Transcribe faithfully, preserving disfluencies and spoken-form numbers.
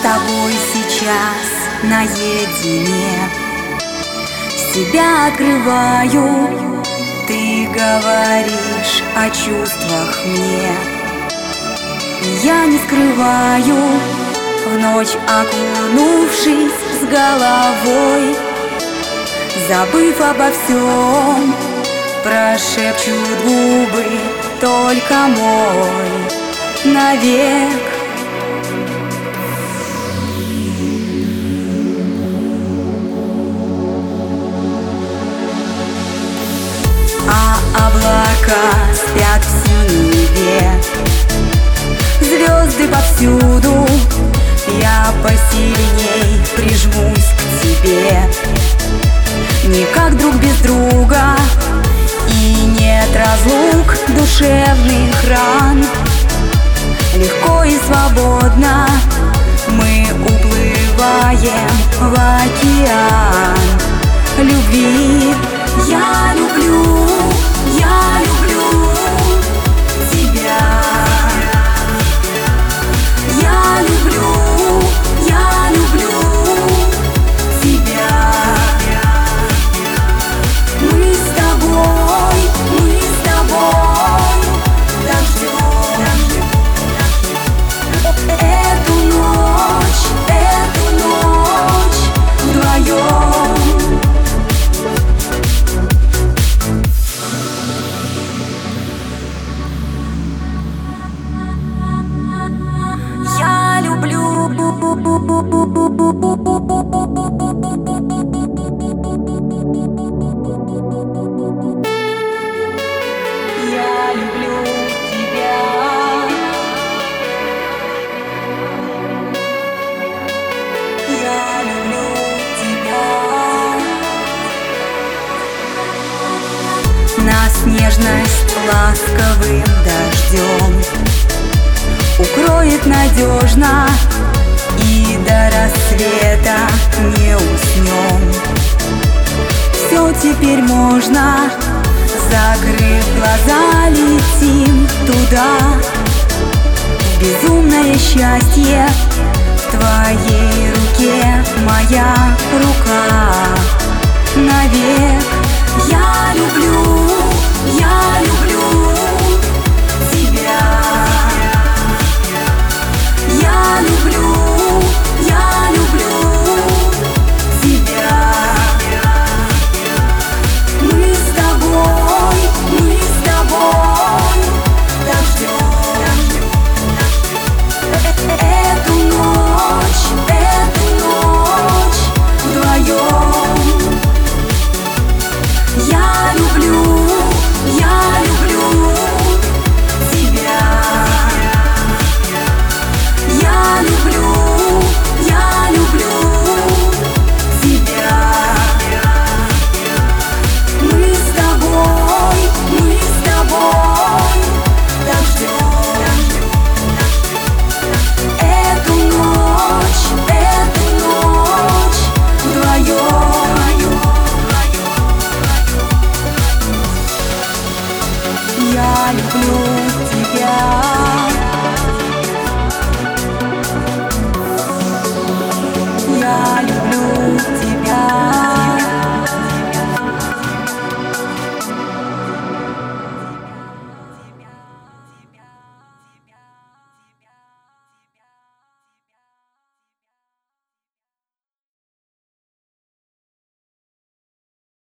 тобой сейчас наедине. Себя открываю, ты говоришь о чувствах мне. Я не скрываю, в ночь окунувшись с головой, забыв обо всем, прошепчут губы только мой навек. А облака спят в синеве, звезды повсюду, я посильней прижмусь к тебе. Никак друг без друга, и нет разлук душевных ран. Легко и свободно мы уплываем в океан любви. Я люблю, я люблю тебя. Я люблю, я люблю тебя. Мы с тобой, мы с тобой дождем эту ночь, эту ночь вдвоем. Я люблю, я люблю тебя. Я люблю тебя. Нас нежность ласковым дождем укроет надежно, и до рассвета не уснем. Все теперь можно, закрыв глаза, летим туда. Безумное счастье в твоей руке, моя рука навек. Я люблю, я люблю тебя. Я люблю, я люблю тебя. Мы с тобой, мы с тобой дождем эту ночь, эту ночь вдвоем. Я люблю, я люблю тебя. Я люблю, я люблю тебя. Мы с тобой, мы с тобой дождем эту ночь, эту ночь вдвоем. Я люблю тебя. Я люблю тебя.